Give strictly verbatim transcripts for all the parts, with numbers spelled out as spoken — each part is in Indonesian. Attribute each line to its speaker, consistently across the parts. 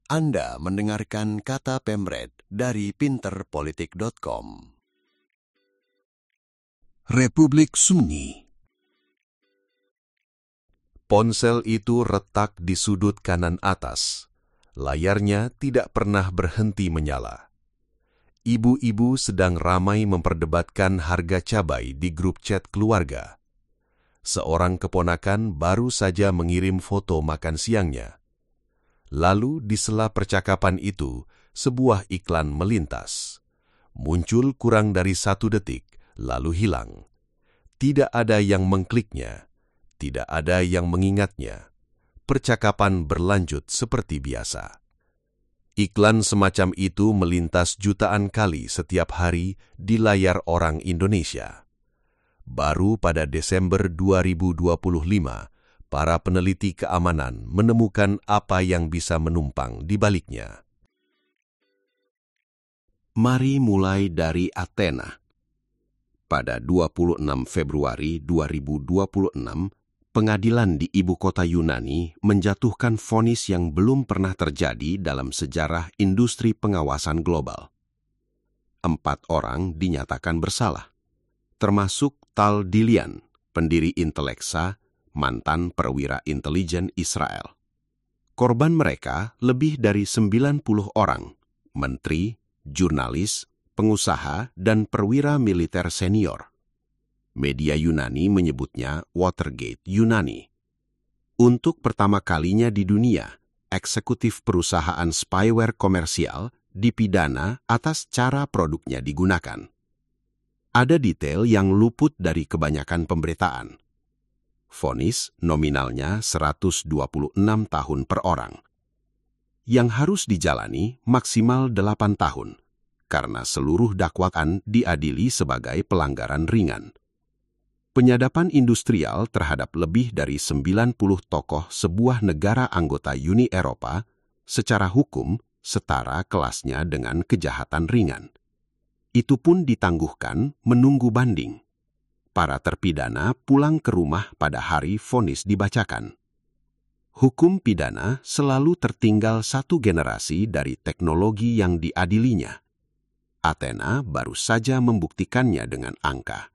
Speaker 1: Anda mendengarkan Kata Pemret dari pinter politik dot com. Republik Sunyi.
Speaker 2: Ponsel itu retak di sudut kanan atas. Layarnya tidak pernah berhenti menyala. Ibu-ibu sedang ramai memperdebatkan harga cabai di grup chat keluarga. Seorang keponakan baru saja mengirim foto makan siangnya. Lalu di sela percakapan itu, sebuah iklan melintas. Muncul kurang dari satu detik, lalu hilang. Tidak ada yang mengkliknya, tidak ada yang mengingatnya. Percakapan berlanjut seperti biasa. Iklan semacam itu melintas jutaan kali setiap hari di layar orang Indonesia. Baru pada Desember dua ribu dua puluh lima, para peneliti keamanan menemukan apa yang bisa menumpang di baliknya.
Speaker 1: Mari mulai dari Athena. Pada dua puluh enam Februari dua ribu dua puluh enam, pengadilan di ibu kota Yunani menjatuhkan vonis yang belum pernah terjadi dalam sejarah industri pengawasan global. Empat orang dinyatakan bersalah, termasuk Tal Dilian, pendiri Inteleksa, mantan perwira intelijen Israel. Korban mereka lebih dari sembilan puluh orang, menteri, jurnalis, pengusaha, dan perwira militer senior. Media Yunani menyebutnya Watergate Yunani. Untuk pertama kalinya di dunia, eksekutif perusahaan spyware komersial dipidana atas cara produknya digunakan. Ada detail yang luput dari kebanyakan pemberitaan. Vonis nominalnya seratus dua puluh enam tahun per orang. Yang harus dijalani maksimal delapan tahun, karena seluruh dakwaan diadili sebagai pelanggaran ringan. Penyadapan industrial terhadap lebih dari sembilan puluh tokoh sebuah negara anggota Uni Eropa secara hukum setara kelasnya dengan kejahatan ringan. Itu pun ditangguhkan menunggu banding. Para terpidana pulang ke rumah pada hari vonis dibacakan. Hukum pidana selalu tertinggal satu generasi dari teknologi yang diadilinya. Athena baru saja membuktikannya dengan angka.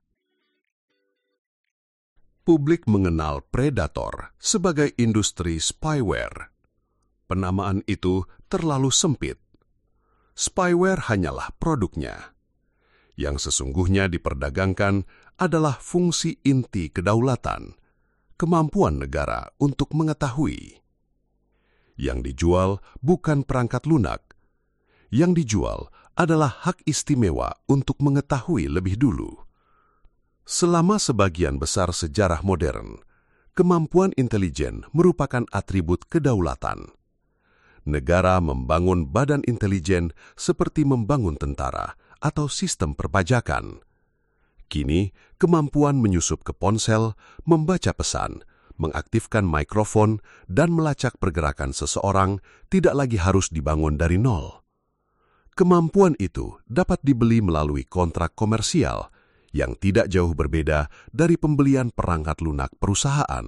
Speaker 2: Publik mengenal predator sebagai industri spyware. Penamaan itu terlalu sempit. Spyware hanyalah produknya. Yang sesungguhnya diperdagangkan adalah fungsi inti kedaulatan, kemampuan negara untuk mengetahui. Yang dijual bukan perangkat lunak. Yang dijual adalah hak istimewa untuk mengetahui lebih dulu. Selama sebagian besar sejarah modern, kemampuan intelijen merupakan atribut kedaulatan. Negara membangun badan intelijen seperti membangun tentara atau sistem perpajakan. Kini, kemampuan menyusup ke ponsel, membaca pesan, mengaktifkan mikrofon, dan melacak pergerakan seseorang tidak lagi harus dibangun dari nol. Kemampuan itu dapat dibeli melalui kontrak komersial yang tidak jauh berbeda dari pembelian perangkat lunak perusahaan.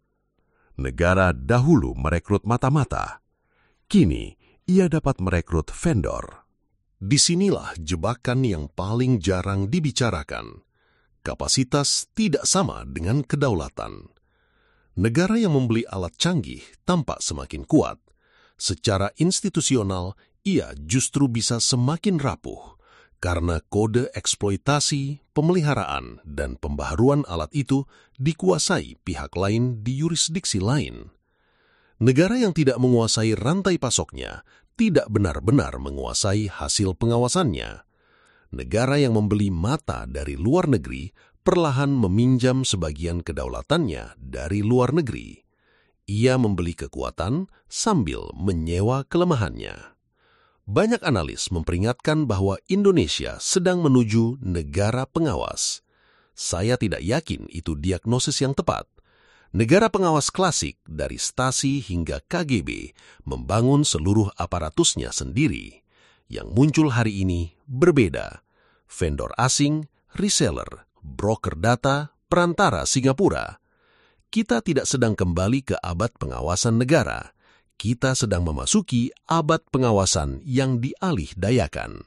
Speaker 2: Negara dahulu merekrut mata-mata. Kini, ia dapat merekrut vendor. Disinilah jebakan yang paling jarang dibicarakan. Kapasitas tidak sama dengan kedaulatan. Negara yang membeli alat canggih tampak semakin kuat. Secara institusional, ia justru bisa semakin rapuh karena kode eksploitasi, pemeliharaan, dan pembaharuan alat itu dikuasai pihak lain di yurisdiksi lain. Negara yang tidak menguasai rantai pasoknya tidak benar-benar menguasai hasil pengawasannya. Negara yang membeli mata dari luar negeri perlahan meminjam sebagian kedaulatannya dari luar negeri. Ia membeli kekuatan sambil menyewa kelemahannya. Banyak analis memperingatkan bahwa Indonesia sedang menuju negara pengawas. Saya tidak yakin itu diagnosis yang tepat. Negara pengawas klasik dari Stasi hingga K G B membangun seluruh aparatusnya sendiri. Yang muncul hari ini berbeda. Vendor asing, reseller, broker data, perantara Singapura. Kita tidak sedang kembali ke abad pengawasan negara. kita sedang memasuki abad pengawasan yang dialih-dayakan.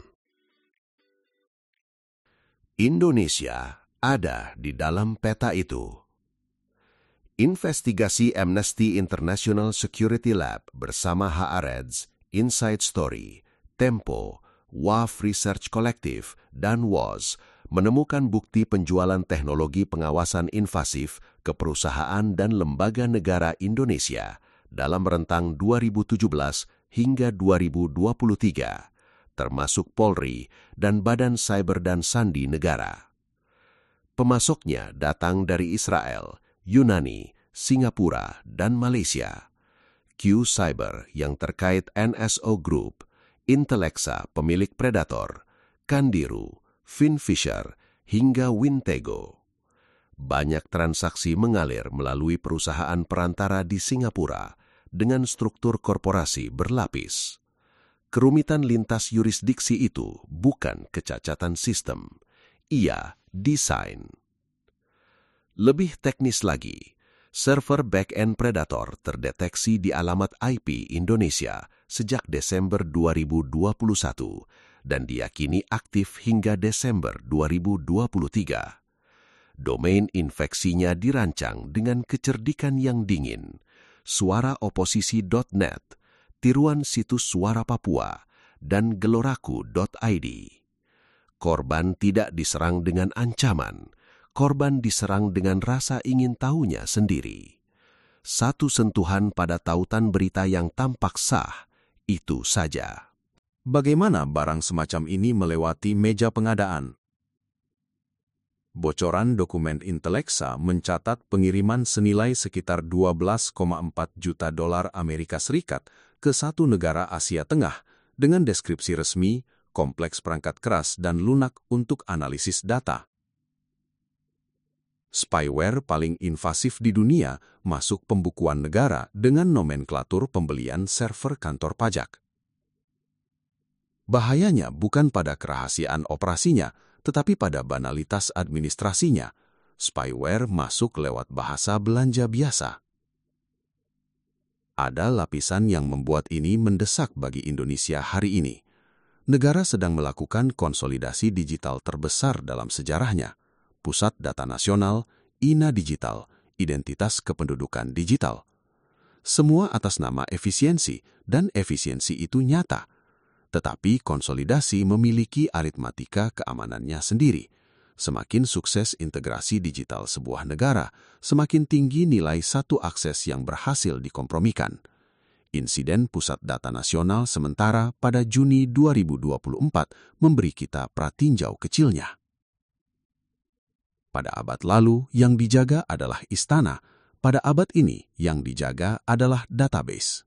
Speaker 1: Indonesia ada di dalam peta itu. Investigasi Amnesty International Security Lab bersama H R E D S, Inside Story, Tempo, W A F Research Collective, dan W O Z menemukan bukti penjualan teknologi pengawasan invasif ke perusahaan dan lembaga negara Indonesia dalam rentang dua ribu tujuh belas hingga dua ribu dua puluh tiga, termasuk Polri dan Badan Cyber dan Sandi Negara. Pemasoknya datang dari Israel, Yunani, Singapura, dan Malaysia. Q Cyber yang terkait N S O Group, Intelexa pemilik Predator, Kandiru, Finfisher, hingga Wintego. Banyak transaksi mengalir melalui perusahaan perantara di Singapura dengan struktur korporasi berlapis. Kerumitan lintas yurisdiksi itu bukan kecacatan sistem, ia desain. Lebih teknis lagi, server back-end Predator terdeteksi di alamat I P Indonesia sejak Desember dua ribu dua puluh satu dan diyakini aktif hingga Desember dua ribu dua puluh tiga. Domain infeksinya dirancang dengan kecerdikan yang dingin, suaraoposisi dot net, tiruan situs Suara Papua, dan geloraku dot I D. Korban tidak diserang dengan ancaman, korban diserang dengan rasa ingin tahunya sendiri. Satu sentuhan pada tautan berita yang tampak sah, itu saja.
Speaker 3: Bagaimana barang semacam ini melewati meja pengadaan? Bocoran dokumen Intelexa mencatat pengiriman senilai sekitar dua belas koma empat juta dolar Amerika Serikat ke satu negara Asia Tengah dengan deskripsi resmi, kompleks perangkat keras, dan lunak untuk analisis data. Spyware paling invasif di dunia masuk pembukuan negara dengan nomenklatur pembelian server kantor pajak. Bahayanya bukan pada kerahasiaan operasinya, tetapi pada banalitas administrasinya. Spyware masuk lewat bahasa belanja biasa. Ada lapisan yang membuat ini mendesak bagi Indonesia hari ini. Negara sedang melakukan konsolidasi digital terbesar dalam sejarahnya. Pusat Data Nasional, I N A Digital, Identitas Kependudukan Digital. Semua atas nama efisiensi, dan efisiensi itu nyata. Tetapi konsolidasi memiliki aritmatika keamanannya sendiri. Semakin sukses integrasi digital sebuah negara, semakin tinggi nilai satu akses yang berhasil dikompromikan. Insiden Pusat Data Nasional sementara pada Juni dua ribu dua puluh empat memberi kita pratinjau kecilnya. Pada abad lalu, yang dijaga adalah istana. Pada abad ini, yang dijaga adalah database.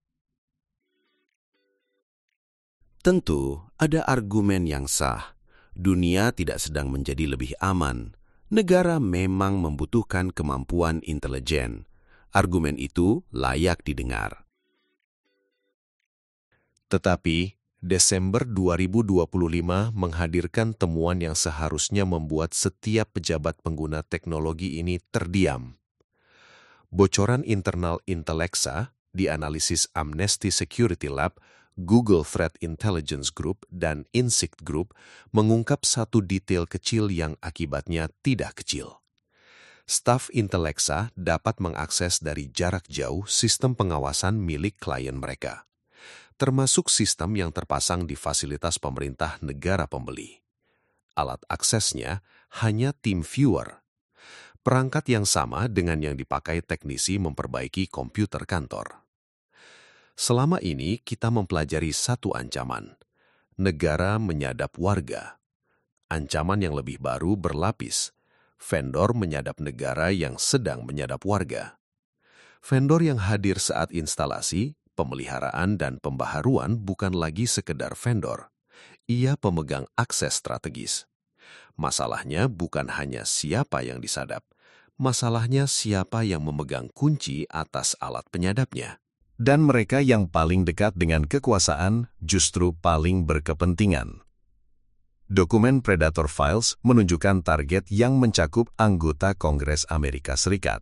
Speaker 1: Tentu ada argumen yang sah. Dunia tidak sedang menjadi lebih aman. Negara memang membutuhkan kemampuan intelijen. Argumen itu layak didengar. Tetapi, Desember dua ribu dua puluh lima menghadirkan temuan yang seharusnya membuat setiap pejabat pengguna teknologi ini terdiam. Bocoran internal Intelexa, dianalisis Amnesty Security Lab, Google Threat Intelligence Group, dan Insight Group mengungkap satu detail kecil yang akibatnya tidak kecil. Staf Intelexa dapat mengakses dari jarak jauh sistem pengawasan milik klien mereka, termasuk sistem yang terpasang di fasilitas pemerintah negara pembeli. Alat aksesnya hanya TeamViewer, perangkat yang sama dengan yang dipakai teknisi memperbaiki komputer kantor. Selama ini kita mempelajari satu ancaman. Negara menyadap warga. Ancaman yang lebih baru berlapis. Vendor menyadap negara yang sedang menyadap warga. Vendor yang hadir saat instalasi, pemeliharaan, dan pembaharuan bukan lagi sekedar vendor. Ia pemegang akses strategis. Masalahnya bukan hanya siapa yang disadap. Masalahnya siapa yang memegang kunci atas alat penyadapnya.
Speaker 4: Dan mereka yang paling dekat dengan kekuasaan justru paling berkepentingan. Dokumen Predator Files menunjukkan target yang mencakup anggota Kongres Amerika Serikat,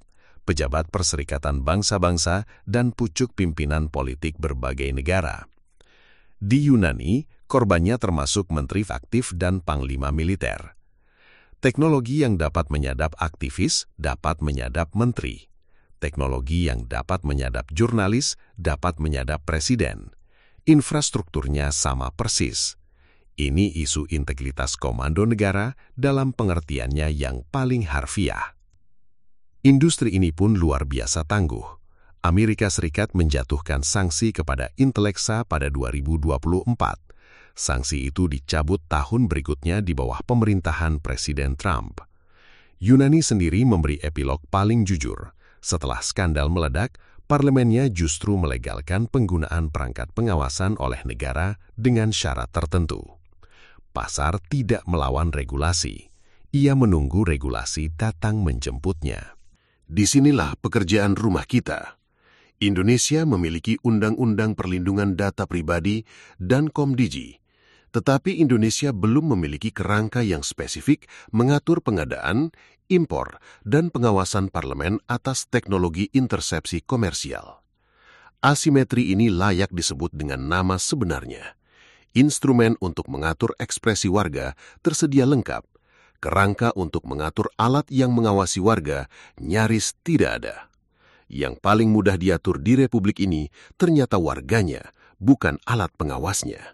Speaker 4: pejabat Perserikatan Bangsa-Bangsa, dan pucuk pimpinan politik berbagai negara. Di Yunani, korbannya termasuk menteri aktif dan panglima militer. Teknologi yang dapat menyadap aktivis dapat menyadap menteri. Teknologi yang dapat menyadap jurnalis dapat menyadap presiden. Infrastrukturnya sama persis. Ini isu integritas komando negara dalam pengertiannya yang paling harfiah. Industri ini pun luar biasa tangguh. Amerika Serikat menjatuhkan sanksi kepada Intelexa pada dua ribu dua puluh empat. Sanksi itu dicabut tahun berikutnya di bawah pemerintahan Presiden Trump. Yunani sendiri memberi epilog paling jujur. Setelah skandal meledak, parlemennya justru melegalkan penggunaan perangkat pengawasan oleh negara dengan syarat tertentu. Pasar tidak melawan regulasi. Ia menunggu regulasi datang menjemputnya.
Speaker 2: Disinilah pekerjaan rumah kita. Indonesia memiliki Undang-Undang Perlindungan Data Pribadi dan Komdigi, tetapi Indonesia belum memiliki kerangka yang spesifik mengatur pengadaan, impor, dan pengawasan parlemen atas teknologi intersepsi komersial. Asimetri ini layak disebut dengan nama sebenarnya. Instrumen untuk mengatur ekspresi warga tersedia lengkap. Kerangka untuk mengatur alat yang mengawasi warga nyaris tidak ada. Yang paling mudah diatur di Republik ini ternyata warganya, bukan alat pengawasnya.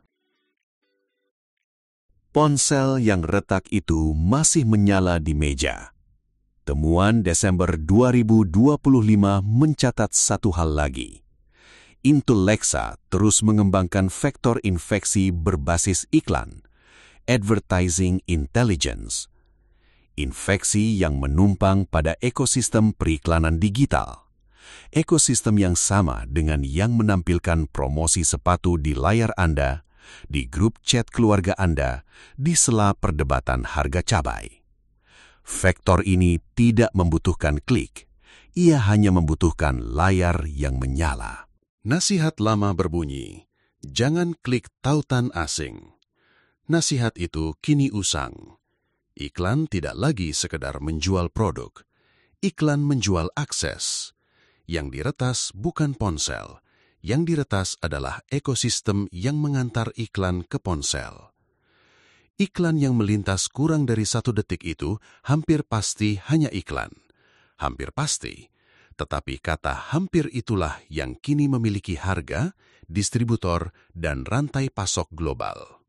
Speaker 1: Ponsel yang retak itu masih menyala di meja. Temuan Desember dua ribu dua puluh lima mencatat satu hal lagi. Intelexa terus mengembangkan vektor infeksi berbasis iklan, advertising intelligence. Infeksi yang menumpang pada ekosistem periklanan digital. Ekosistem yang sama dengan yang menampilkan promosi sepatu di layar Anda, di grup chat keluarga Anda, di sela perdebatan harga cabai. Vektor ini tidak membutuhkan klik, ia hanya membutuhkan layar yang menyala.
Speaker 2: Nasihat lama berbunyi, jangan klik tautan asing. Nasihat itu kini usang. Iklan tidak lagi sekedar menjual produk. Iklan menjual akses. Yang diretas bukan ponsel. Yang diretas adalah ekosistem yang mengantar iklan ke ponsel. Iklan yang melintas kurang dari satu detik itu hampir pasti hanya iklan. Hampir pasti. Tetapi kata hampir itulah yang kini memiliki harga, distributor, dan rantai pasok global.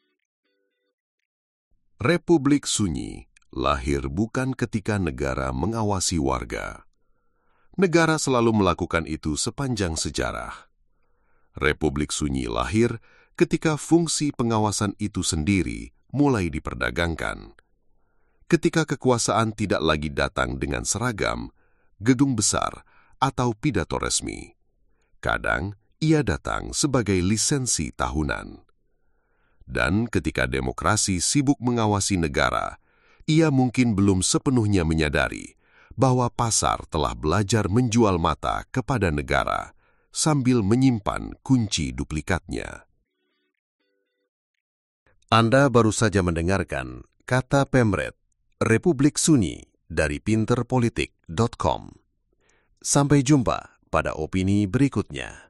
Speaker 2: Republik Sunyi lahir bukan ketika negara mengawasi warga. Negara selalu melakukan itu sepanjang sejarah. Republik Sunyi lahir ketika fungsi pengawasan itu sendiri mulai diperdagangkan. Ketika kekuasaan tidak lagi datang dengan seragam, gedung besar, atau pidato resmi. Kadang ia datang sebagai lisensi tahunan. Dan ketika demokrasi sibuk mengawasi negara, ia mungkin belum sepenuhnya menyadari bahwa pasar telah belajar menjual mata kepada negara sambil menyimpan kunci duplikatnya. Anda baru saja mendengarkan Kata Pemret, Republik Sunyi dari pinterpolitik dot com. Sampai jumpa pada opini berikutnya.